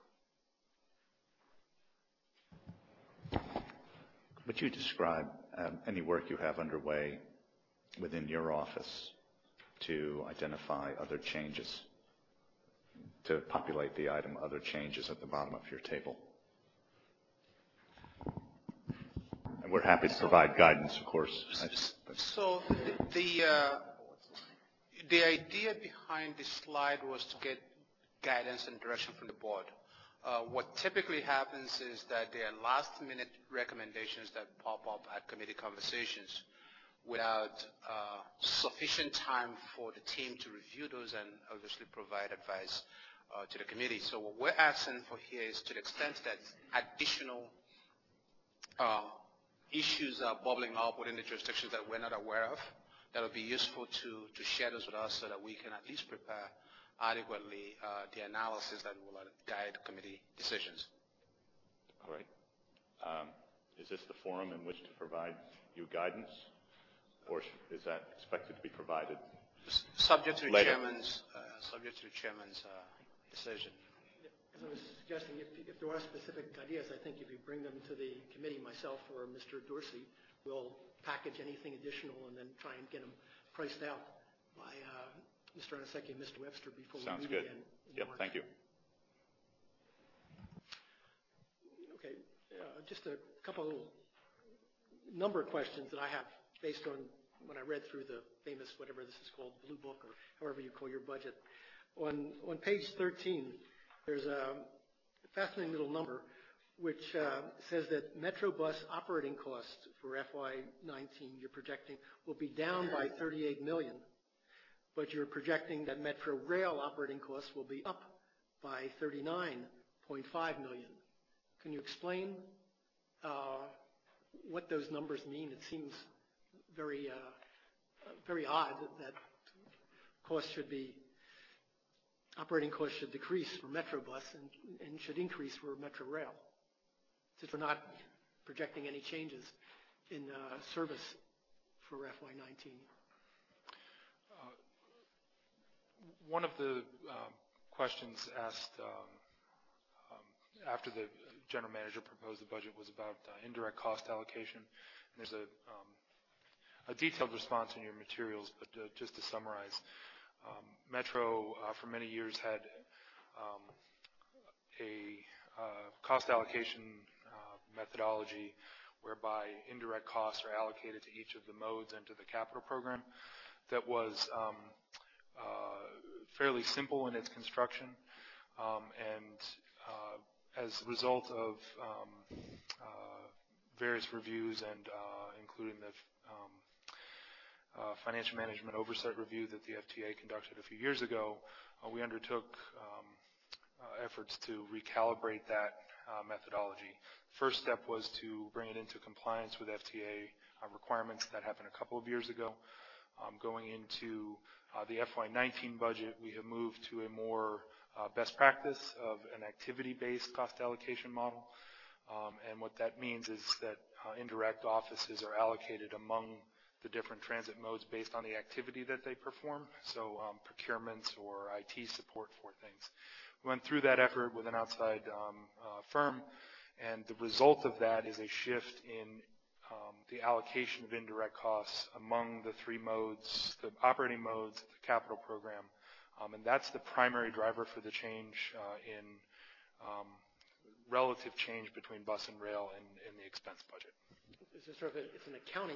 Would you describe any work you have underway within your office to identify other changes, to populate the item other changes at the bottom of your table? And we're happy to provide guidance, of course. So the idea behind this slide was to get guidance and direction from the board. What typically happens is that there are last-minute recommendations that pop up at committee conversations without sufficient time for the team to review those and obviously provide advice to the committee. So what we're asking for here is, to the extent that additional issues are bubbling up within the jurisdictions that we're not aware of, that would be useful to share those with us so that we can at least prepare adequately the analysis that will guide committee decisions. All right. Is this the forum in which to provide you guidance, or is that expected to be provided Subject to the later? chairman's decision. As I was suggesting, if there are specific ideas, I think if you bring them to the committee, myself or Mr. Dorsey, we'll package anything additional and then try and get them priced out by Mr. Anoseki and Mr. Webster before we Sounds meet good. again. Yep, thank you. Okay, just a couple number of questions that I have based on when I read through the famous, whatever this is called, Blue Book, or however you call your budget. On page 13, there's a fascinating little number which says that Metro Bus operating costs for FY19 you're projecting will be down by $38 million, but you're projecting that Metro Rail operating costs will be up by $39.5 million. Can you explain what those numbers mean? It seems very odd that operating costs should decrease for Metro Bus and should increase for Metro Rail, since we're not projecting any changes in service for FY19. One of the questions asked after the general manager proposed the budget was about indirect cost allocation. And there's a detailed response in your materials, but just to summarize, Metro for many years had a cost allocation methodology whereby indirect costs are allocated to each of the modes and to the capital program that was fairly simple in its construction, and as a result of various reviews and including the financial management oversight review that the FTA conducted a few years ago, we undertook efforts to recalibrate that methodology. First step was to bring it into compliance with FTA requirements. That happened a couple of years ago. Going into the FY19 budget, we have moved to a more best practice of an activity-based cost allocation model. And what that means is that indirect offices are allocated among the different transit modes based on the activity that they perform, so procurements or IT support for things. We went through that effort with an outside firm, and the result of that is a shift in the allocation of indirect costs among the three modes, the operating modes, the capital program, and that's the primary driver for the change in relative change between bus and rail in the expense budget. It's an accounting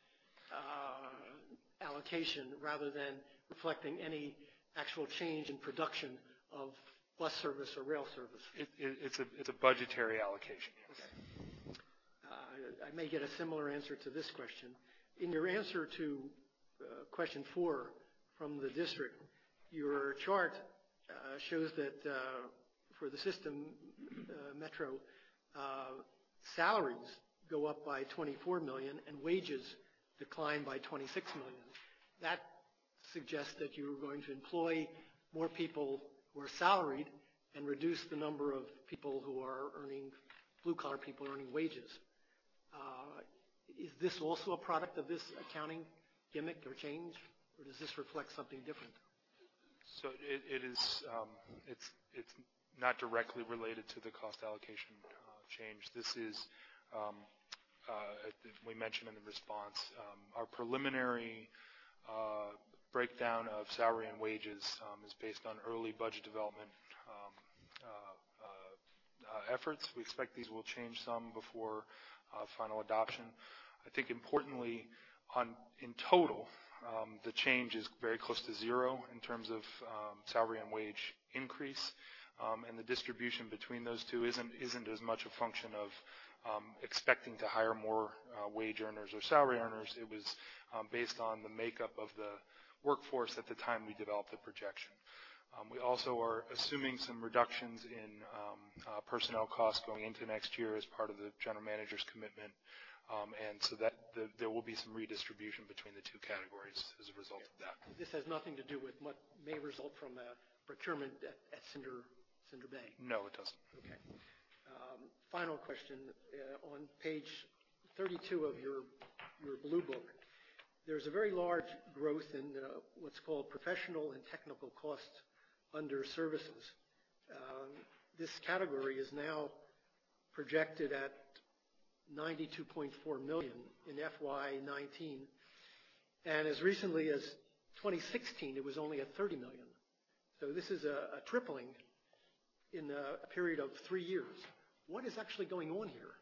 allocation rather than reflecting any actual change in production of bus service or rail service. It's a budgetary allocation, yes. Okay. I may get a similar answer to this question. In your answer to question 4 from the district, your chart shows that for the system, Metro, salaries go up by $24 million and wages declined by 26 million. That suggests that you're going to employ more people who are salaried and reduce the number of people who are earning, blue-collar people earning wages. Is this also a product of this accounting gimmick or change, or does this reflect something different? So it is, it's not directly related to the cost allocation change. This is, we mentioned in the response, our preliminary breakdown of salary and wages is based on early budget development efforts. We expect these will change some before final adoption. I think importantly, in total, the change is very close to zero in terms of salary and wage increase, and the distribution between those two isn't as much a function of expecting to hire more wage earners or salary earners. It was based on the makeup of the workforce at the time we developed the projection. We also are assuming some reductions in personnel costs going into next year as part of the general manager's commitment, and so that there will be some redistribution between the two categories as a result of that. This has nothing to do with what may result from a procurement at Cinder Bay? No, it doesn't. Okay. Final question. On page 32 of your blue book, there's a very large growth in what's called professional and technical costs under services. This category is now projected at $92.4 million in FY19, and as recently as 2016, it was only at $30 million. So this is a tripling in a period of 3 years. What is actually going on here?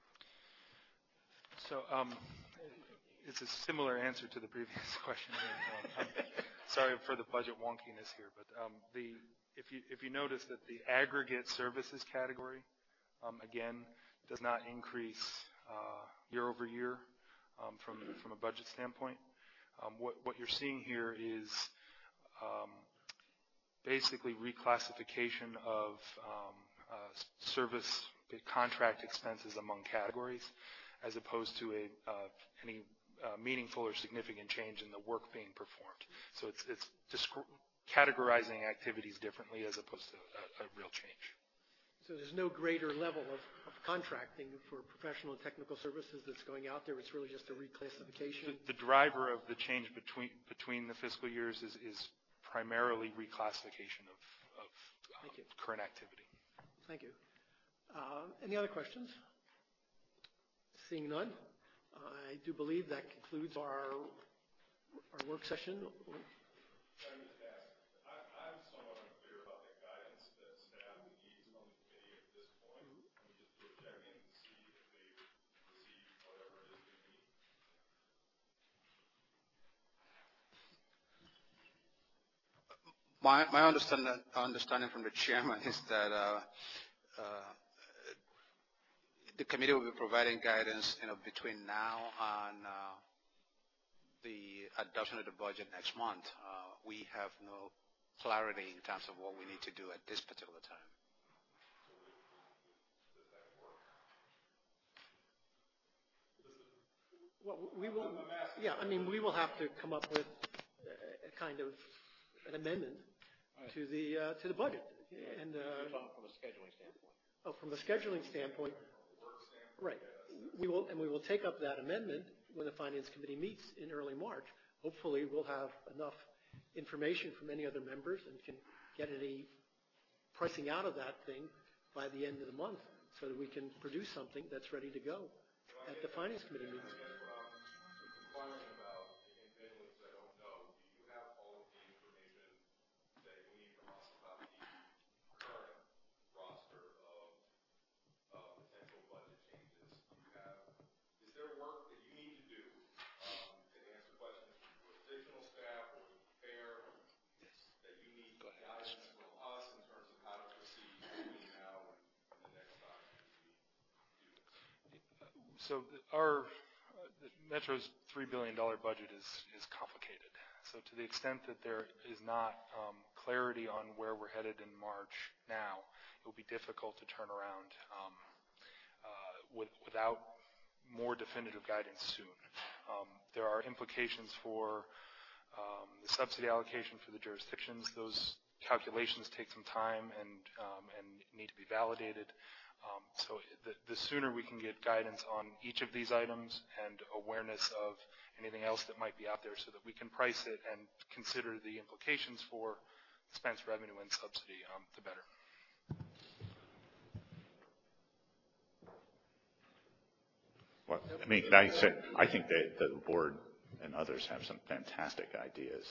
So it's a similar answer to the previous question. I'm sorry for the budget wonkiness here, but if you notice that the aggregate services category, again, does not increase year over year from a budget standpoint. What you're seeing here is basically reclassification of service contract expenses among categories, as opposed to any meaningful or significant change in the work being performed. So it's categorizing activities differently as opposed to a real change. So there's no greater level of contracting for professional and technical services that's going out there. It's really just a reclassification. The driver of the change between the fiscal years is primarily reclassification of current activity. Thank you. Any other questions? Seeing none, I do believe that concludes our work session. I'm somewhat unclear about the guidance that staff needs from the committee at this point. Let me just do a check-in to see if they've received whatever it is they need. My understanding from the chairman is that the committee will be providing guidance, between now and the adoption of the budget next month. We have no clarity in terms of what we need to do at this particular time. Well, we will. Yeah, I mean, we will have to come up with a kind of an amendment to the budget. And You're talking from a scheduling standpoint. Oh, from a scheduling standpoint. Right. We will take up that amendment when the Finance Committee meets in early March. Hopefully, we'll have enough information from any other members and can get any pricing out of that thing by the end of the month so that we can produce something that's ready to go at the Finance Committee meeting. What I'm inquiring about, again, because I don't know, do you have all of the information that you need from us about the current roster of potential budget changes? Is there work that you need to do to answer questions from jurisdictional staff or to prepare that you need guidance from us in terms of how to proceed between now and the next time we do this? So Metro's $3 billion budget is complicated. So to the extent that there is not clarity on where we're headed in March now, it will be difficult to turn around without more definitive guidance soon. There are implications for the subsidy allocation for the jurisdictions. Those calculations take some time and need to be validated. So the sooner we can get guidance on each of these items and awareness of anything else that might be out there so that we can price it and consider the implications for expense revenue and subsidy, the better. Well, I mean, I think that the board and others have some fantastic ideas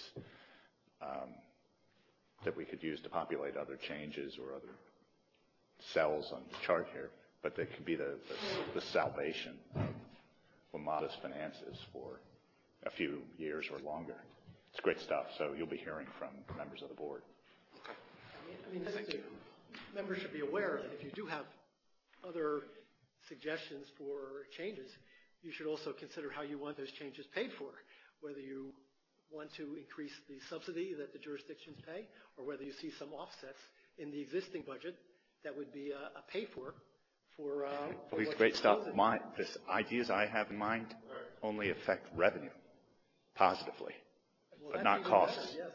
that we could use to populate other changes or other cells on the chart here, but that could be the salvation of WMATA's finances for a few years or longer. It's great stuff, so you'll be hearing from members of the board. I mean, members should be aware that if you do have other suggestions for changes, you should also consider how you want those changes paid for, whether you want to increase the subsidy that the jurisdictions pay or whether you see some offsets in the existing budget that would be a pay for These great stuff. The ideas I have in mind only affect revenue positively, but not costs. Yes.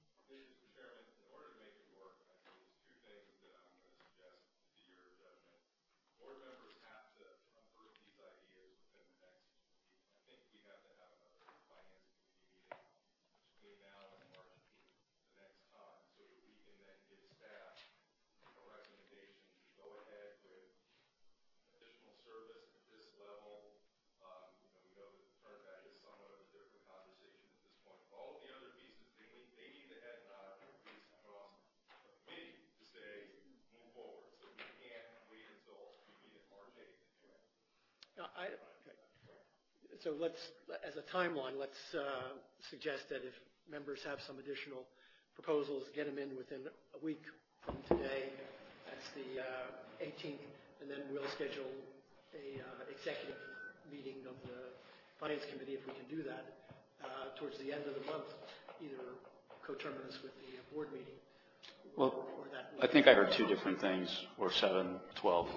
So as a timeline, let's suggest that if members have some additional proposals, get them in within a week from today. That's the 18th, and then we'll schedule a executive meeting of the Finance Committee, if we can do that, towards the end of the month, either coterminous with the board meeting. Well, I think I heard two different things, or 7, 12.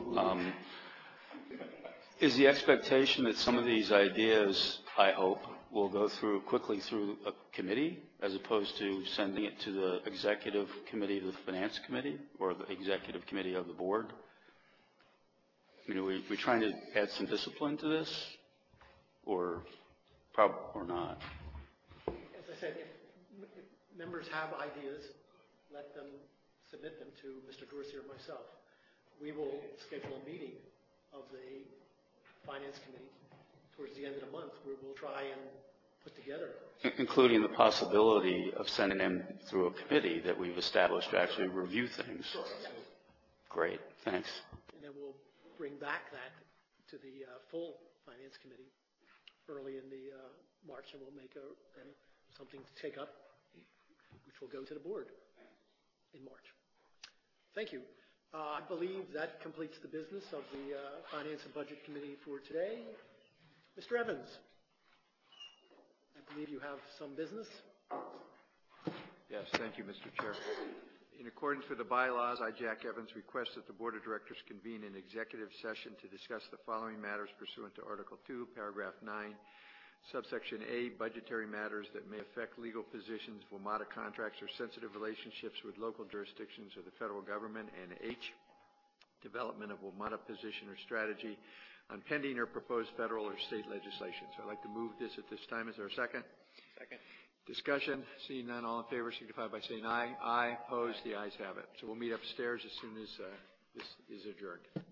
Is the expectation that some of these ideas, I hope, will go quickly through a committee as opposed to sending it to the executive committee of the Finance Committee or the executive committee of the board? I mean, are we trying to add some discipline to this or not? As I said, if members have ideas, let them submit them to Mr. Dorsey or myself. We will schedule a meeting of the Finance Committee towards the end of the month where we'll try and put together. Including the possibility of sending them through a committee that we've established to actually review things. Sure. Yes. Great, thanks. And then we'll bring back that to the full Finance Committee early in the March, and we'll make something to take up, which will go to the board in March. Thank you. I believe that completes the business of the Finance and Budget Committee for today. Mr. Evans, I believe you have some business. Yes, thank you, Mr. Chair. In accordance with the bylaws, I, Jack Evans, request that the Board of Directors convene an executive session to discuss the following matters pursuant to Article 2, Paragraph 9, Subsection A, budgetary matters that may affect legal positions, WMATA contracts, or sensitive relationships with local jurisdictions or the federal government, and H, development of WMATA position or strategy on pending or proposed federal or state legislation. So I'd like to move this at this time. Is there a second? Second. Discussion. Seeing none, all in favor signify by saying aye. Aye. Opposed? The ayes have it. So we'll meet upstairs as soon as this is adjourned.